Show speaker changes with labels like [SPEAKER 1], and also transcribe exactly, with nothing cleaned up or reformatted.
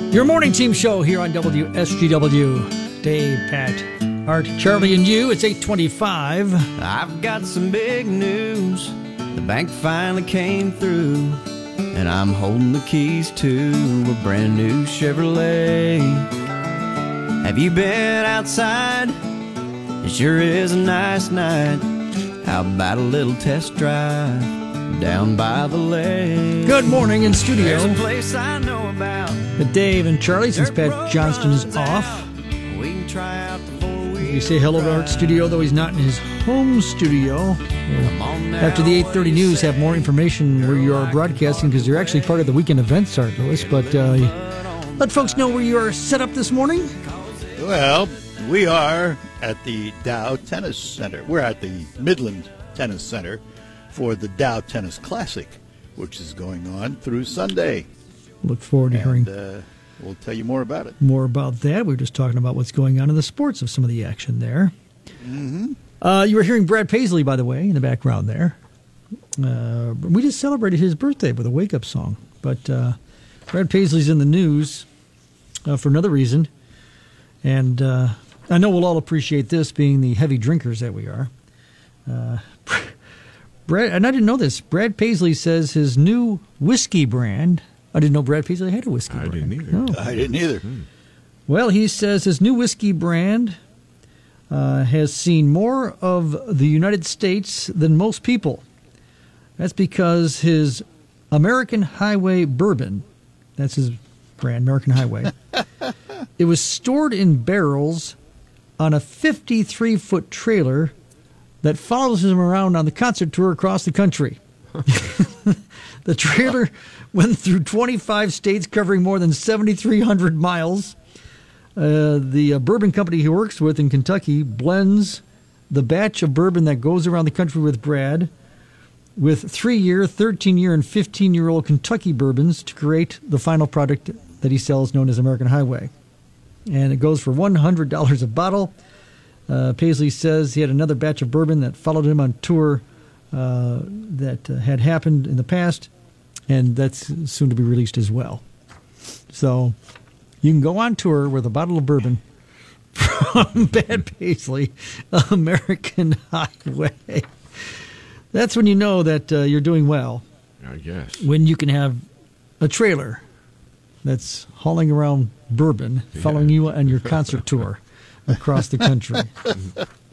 [SPEAKER 1] Your morning team show here on W S G W. Dave, Pat, Art, Charlie, and you. It's eight twenty-five.
[SPEAKER 2] I've got some big news. The bank finally came through, and I'm holding the keys to a brand new Chevrolet. Have you been outside? It sure is a nice night. How about a little test drive down by the lake?
[SPEAKER 1] Good morning in studio.
[SPEAKER 2] There's a place I know about.
[SPEAKER 1] With Dave and Charlie, since Pat Johnston is off.
[SPEAKER 2] We can try out the four-wheel
[SPEAKER 1] You say hello to Art's studio, though he's not in his home studio. We'll, after the eight thirty news, have more information where you are broadcasting, because you're actually part of the weekend events, Art Lewis. But uh, let folks know where you are set up this morning.
[SPEAKER 3] Well, we are at the Dow Tennis Center. We're at the Midland Tennis Center for the Dow Tennis Classic, which is going on through Sunday.
[SPEAKER 1] Look forward to
[SPEAKER 3] and,
[SPEAKER 1] hearing
[SPEAKER 3] uh, we'll tell you more about it.
[SPEAKER 1] More about that. We were just talking about what's going on in the sports of some of the action there.
[SPEAKER 3] Mm-hmm.
[SPEAKER 1] Uh, you were hearing Brad Paisley, by the way, in the background there. Uh, we just celebrated his birthday with a wake-up song. But uh, Brad Paisley's in the news uh, for another reason. And uh, I know we'll all appreciate this, being the heavy drinkers that we are. Uh, Brad, and I didn't know this. Brad Paisley says his new whiskey brand... I didn't know Brad Paisley had a whiskey
[SPEAKER 4] I
[SPEAKER 1] brand.
[SPEAKER 4] didn't either.
[SPEAKER 1] Oh.
[SPEAKER 3] I didn't either.
[SPEAKER 4] Hmm.
[SPEAKER 1] Well, he says his new whiskey brand uh, has seen more of the United States than most people. That's because his American Highway bourbon, that's his brand, American Highway, it was stored in barrels on a fifty-three foot trailer that follows him around on the concert tour across the country. The trailer went through twenty-five states, covering more than seventy-three hundred miles. Uh, the uh, bourbon company he works with in Kentucky blends the batch of bourbon that goes around the country with Brad with three-year, thirteen-year, and fifteen-year-old Kentucky bourbons to create the final product that he sells, known as American Highway. And it goes for one hundred dollars a bottle. Uh, Paisley says he had another batch of bourbon that followed him on tour uh, that uh, had happened in the past, and that's soon to be released as well. So you can go on tour with a bottle of bourbon from Brad Paisley, American Highway. That's when you know that uh, you're doing well.
[SPEAKER 4] I guess.
[SPEAKER 1] When you can have a trailer that's hauling around bourbon,
[SPEAKER 4] Yeah.
[SPEAKER 1] following you on your concert tour across the country.